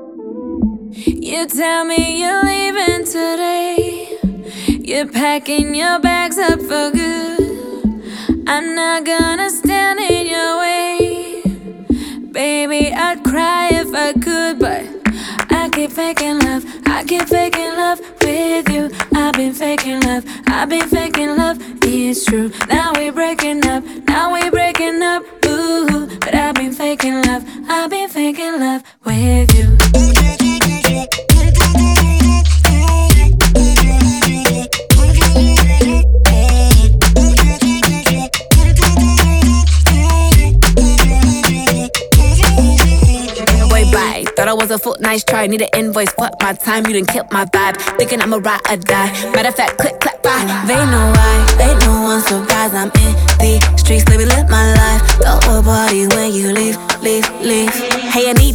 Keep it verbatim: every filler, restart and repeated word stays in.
You tell me you're leaving today. You're packing your bags up for good. I'm not gonna stand in your way. Baby, I'd cry if I could, but I keep faking love, I keep faking love with you. I've been faking love, I've been faking love, it's true. Now we're breaking up, now we're breaking up, ooh. But I've been faking love, I've been faking love with you. Thought I was a foot, nice try. Need an invoice, fuck my time, you done killed my vibe. Thinking I'ma ride or die. Matter of fact, click, clap, bye. They know why, they know I'm surprised. I'm in the streets, let me live my life. Go to parties when you leave, leave, leave. Hey, I need